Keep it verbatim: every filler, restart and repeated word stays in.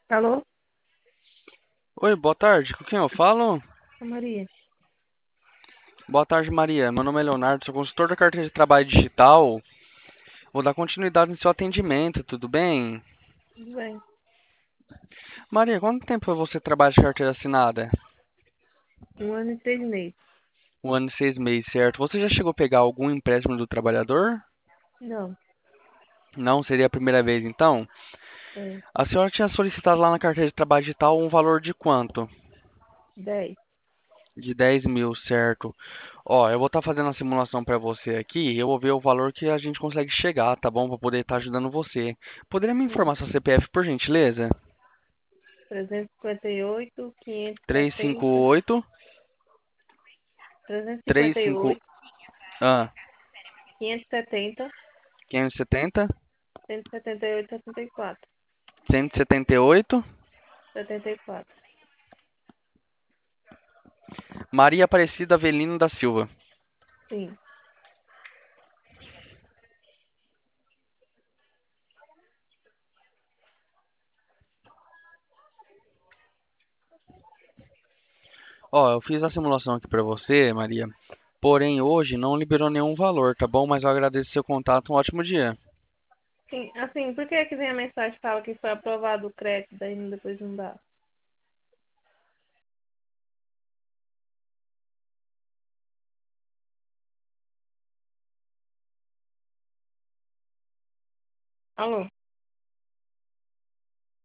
Alô? Oi, boa tarde. Com quem eu falo? Ô, Maria. Boa tarde, Maria. Meu nome é Leonardo, sou consultor da carteira de trabalho digital. Vou dar continuidade no seu atendimento, tudo bem? Tudo bem? Maria, quanto tempo você trabalha de carteira assinada? Um ano e seis meses. Um ano e seis meses, certo? Você já chegou a pegar algum empréstimo do trabalhador? Não, Não, seria a primeira vez, então? é A senhora tinha solicitado lá na carteira de trabalho digital um valor de quanto? dez. De dez mil, certo? Ó, eu vou estar fazendo a simulação para você aqui. Eu vou ver o valor que a gente consegue chegar, tá bom? Para poder estar ajudando você. Poderia me Hum. informar seu C P F, por gentileza? trezentos e cinquenta e oito, quinhentos e três cinco setenta. oito, trezentos e três cinquenta e cinco, oito, ah, quinhentos e setenta, quinhentos e setenta, cento e setenta e oito, setenta e quatro. cento e setenta e oito. setenta e quatro. Maria Aparecida Avelino da Silva. Sim. Ó, eu fiz a simulação aqui para você, Maria. Porém, hoje não liberou nenhum valor, tá bom? Mas eu agradeço seu contato. Um ótimo dia. Sim, assim, por que que vem a mensagem que fala que foi aprovado o crédito, daí depois não dá? Alô?